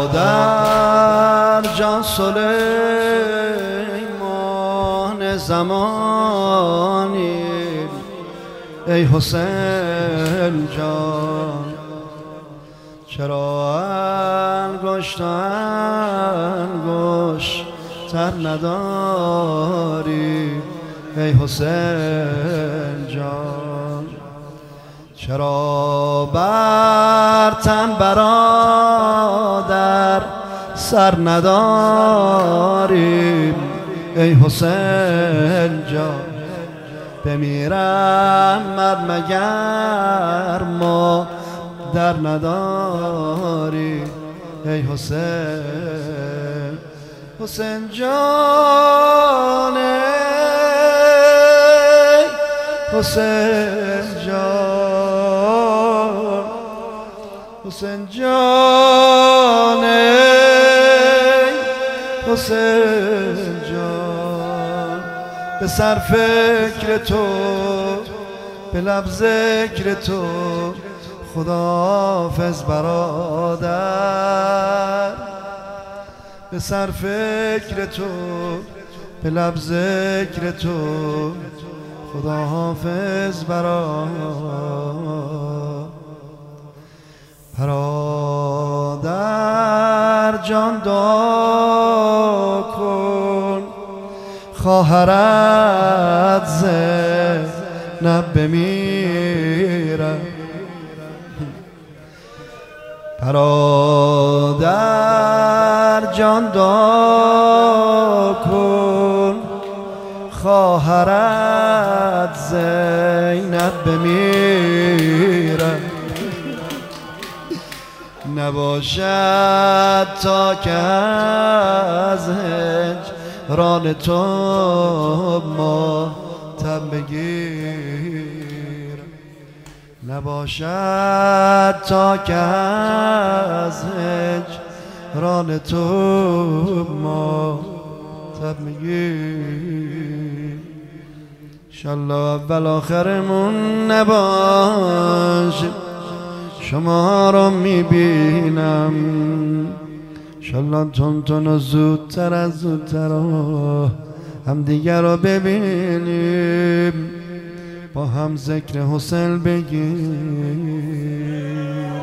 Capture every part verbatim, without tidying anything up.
برادر جان سلیمان زمانی ای حسین جان چرا انگشت انگشت تر نداری ای حسین جان چرا بر تن برادر سر نداری ای حسین جان بمیرم مر مگر ما در نداری ای حسین حسین جان حسین جان حسین جان حسین جان به سر فکر تو به لب ذکر تو خداحافظ برادر به سر فکر تو به لب ذکر تو خداحافظ برادر جان دعا کن خواهرت زینب بمیرد برادر جان دعا کن خواهرت زینب بمیرد نباشد تا که از هجران تو ماتم بگیر نباشد تا که از هجران تو ماتم بگیر انشالله اول آخرمون نباشه شما رو میبینم انشالله تون تون و زودتر از زودتر هم دیگر رو ببینیم با هم ذکر حسین بگیم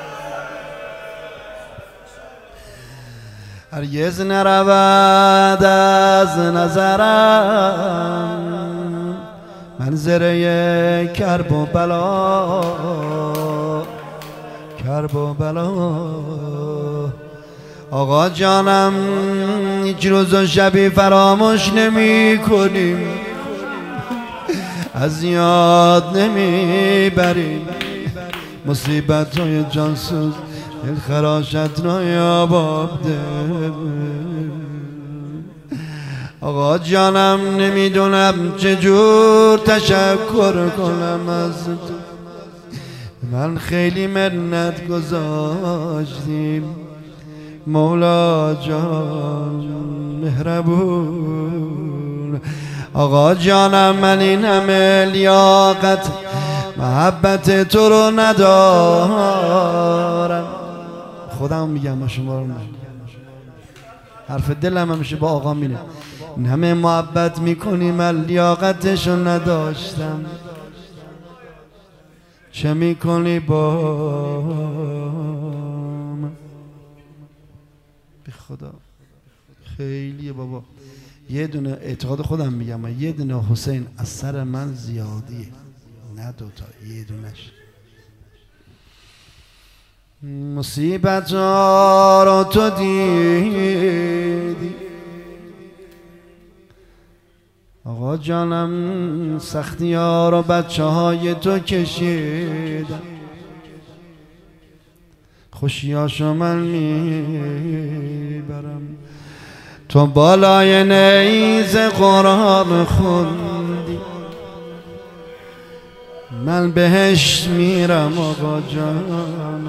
هرگز نرود از نظرم منظره کرب و بلا کرب و بلا آقا جانم هیچ روز و شبی فراموش نمی کنیم از یاد نمی بریم مصیبت های جانسوز دل خراشت را یاباب ده آقا جانم نمیدونم چجور تشکر کنم از تو من خیلی منت گذاشتیم مولا جان مهربون آقا جانم من این همه لیاقت محبت تو رو ندارم خودم میگم ما شما رو نمیگم حرف دلم همیشه با آقا میره این همه محبت میکنی من لیاقتشو نداشتم چه میکنی با من به خدا خیلیه بابا یه دونه اعتقاد خودم میگم من یه دونه حسین از سر من زیادیه نه دوتا یه دونش مصیبت ها رو تو دیدی آقا جانم سختی ها رو بچه های تو کشیدن خوشی هاشو من میبرم تو بالای نیز قرآن خوندی من بهش میرم آقا جانم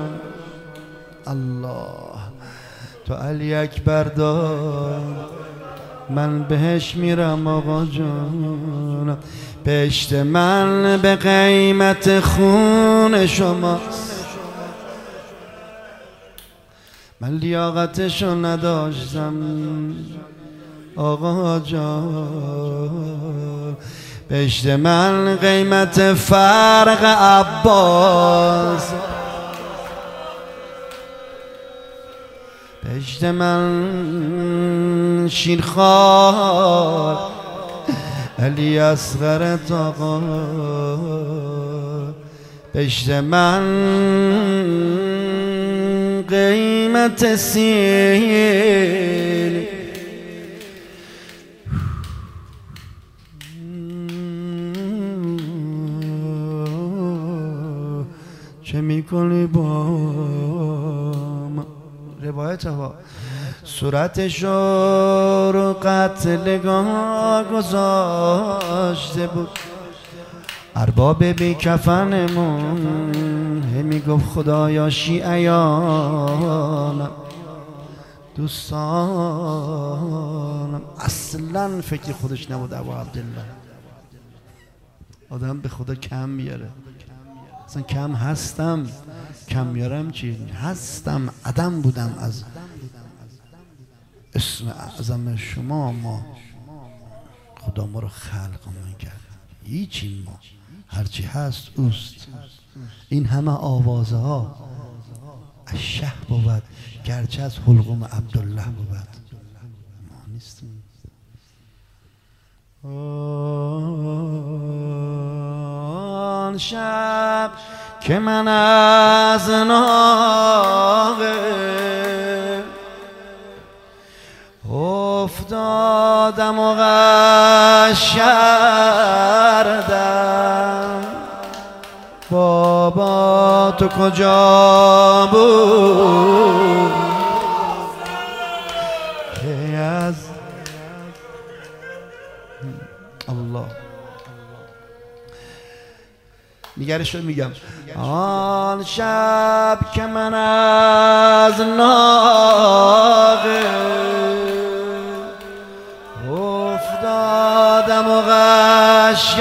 الله تو علی اکبر دار من بهش میرم آقا جانم بهشت من به قیمت خون شماست من لیاقتشو نداشتم آقا جان، بهشت من قیمت فرق عباس، بهشت من شیرخوار علی اصغر آقا، بهشت من قیمت سیل، چه میکنی با من؟ روایت ها صورتش رو قتلگاه گذاشته بود، ارباب بی کفنمون همی گفت خدایا شیعیانم دوستانم. اصلا فکر خودش نبود ابو عبدالله. آدم به خدا کم میاره، اصلا کم هستم، کم میارم چی؟ هستم، عدم بودم از اسم اعظم شما ما خدا ما رو خلقمون کرد، هیچی ما، هرچی هست اوست. این همه آوازه ها شه بود گرچه از حلقوم عبدالله بود، ما نیستیم. آن شب که من از ناقه افتادم و غش کردم، بابا تو کجا بود که از الله نگرش رو میگم. آن شب که من از ناقه افتادم و غش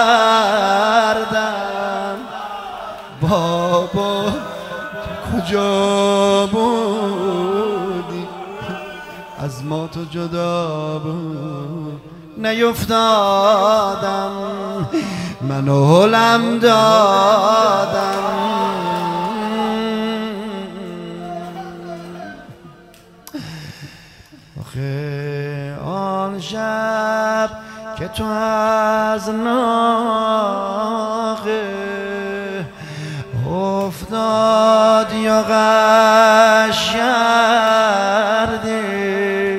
کردم، بابا تو کجا بودی از ما تو جدا بود، نیفتادم من هلم دادم. آخه آن شب که تو از ناقه افتادی یا غش کردی،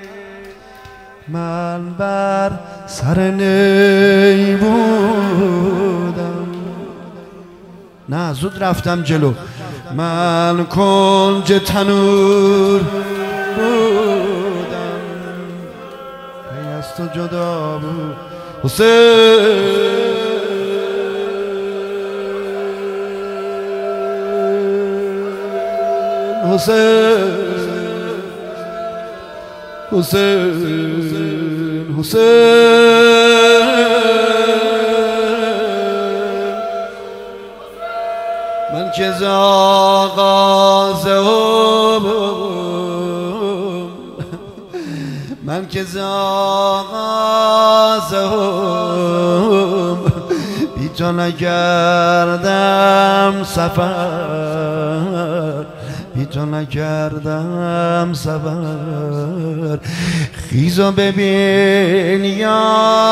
من بر سر نی بودم، نه زود رفتم جلو، من کنج تنور بودم، پی از تو جدا بود حسین، حسین حسین حسین من که ز آغاز عمر، من که ز آغاز عمر بی تو نکردم سفر، بی تو نکردم سفر. خیزو ببین یا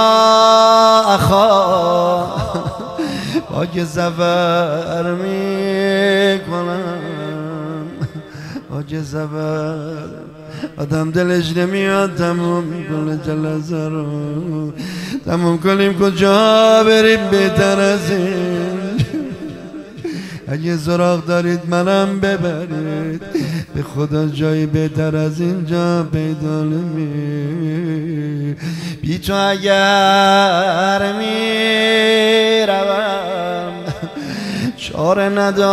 اخا با که سفر میکنم، با که سفر آدم دلش نمیاد تموم میکنه جلسه رو، تموم کنیم کجا بریم بهتر از این، اگه سراغ دارید منم ببرید، به خدا جایی بهتر از اینجا پیدا نمی. بی تو اگر میروم چاره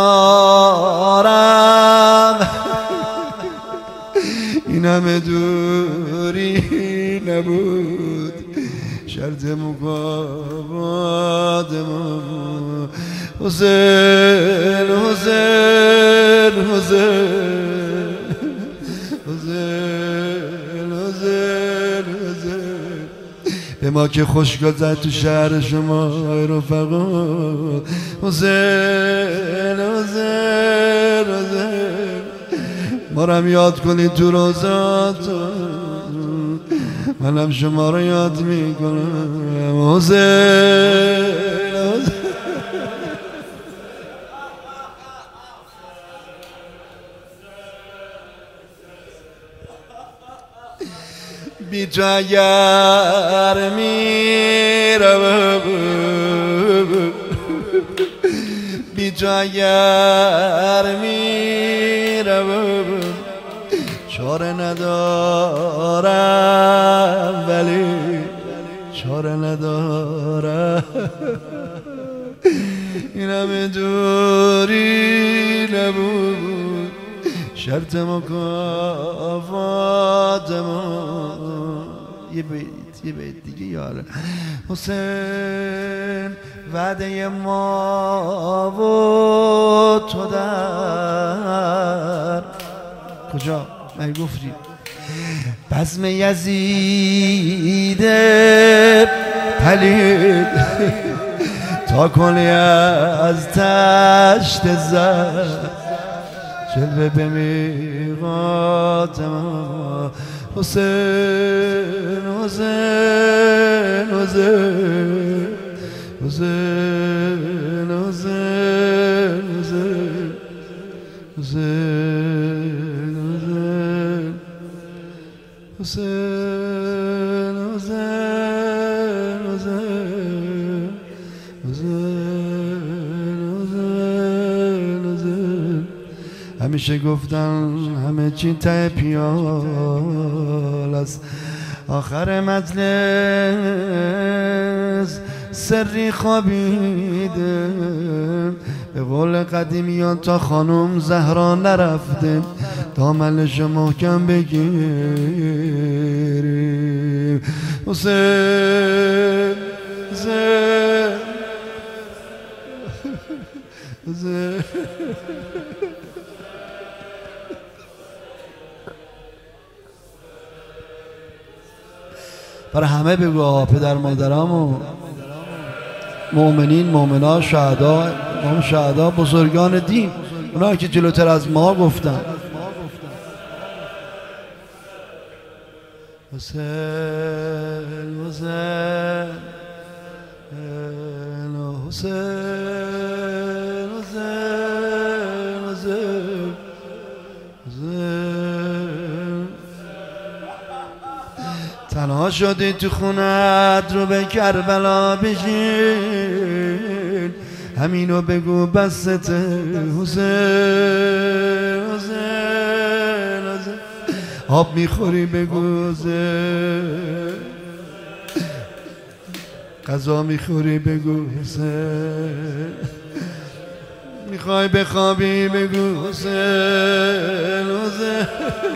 ندارم، این همه دوری نبود شرط مقابادم. حسین حسین حسین به ما که خوش گذشت تو شهر شما رفقا. حسین حسین حسین ما رو هم یاد کنید تو روزات، منم شما رو یاد میکنم. حسین بی تو اگر میرم، بی تو اگر میرم چاره ندارم، ولی چاره ندارم. این همه دوری نبود، شرط مکافات ما. یه بیت یه بیت دیگه یاره. حسین وعده ما و تو در کجا؟ من گفتی بزم یزید پلید تا کنی از تشت زد جلوه به میقات ما. حسین حسین حسین حسین حسین حسین حسین حسین حسین حسین حسین. همیشه گفتن همه چی ته پیال است، آخر مجلس سری خوابیده. به قول قدیمیان تا خانم زهرا نرفته دامنش محکم بگیریم. حسین حسین حسین برای همه بگو، پدر مادرام و مؤمنین مؤمنات شهدا، امام شهدا، بزرگان دین، اونا که جلوتر از ما گفتن. حسین حسین حسین حسین حسین حسین. تنها شدی تو خونت رو به کربلا بشین، همینو بگو بسته. حسین حسین حسین. آب میخوری بگو حسین، غذا میخوری بگو حسین، میخوای بخوابی بگو حسین حسین.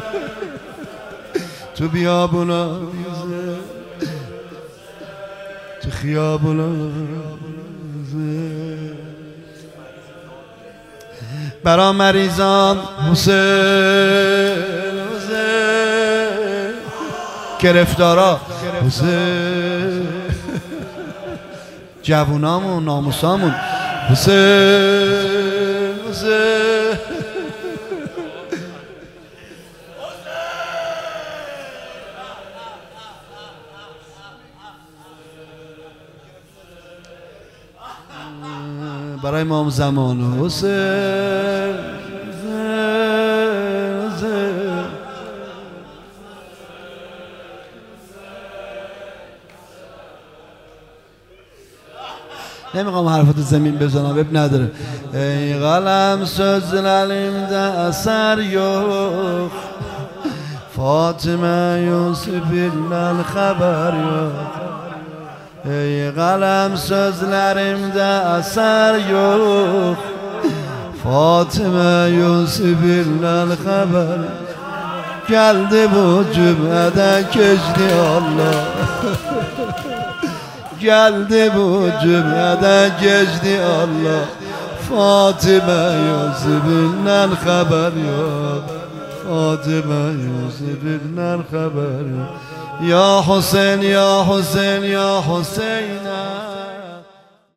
تو بیابونا تو خیابونا برا مریضان حسین حسین، گرفتارا حسین، جوونامون ناموسامون حسین حسین. برای امام زمان حسین حسین. نمیخوام حرفات زمین بزنم، اب نداره. ای قلم سوز لعلیم ده اثر یخ، فاطمه یوسف ایلن خبر یخ. ای قلم sözlerimde eser yok, Fatıma Yusuf'la haber. Geldi bu cümlede geçti Allah, Geldi bu cümlede geçti Allah. Fatıma Yusuf'la haber yok, فاطمه یوسف نر خبر یا حسین یا حسین یا حسین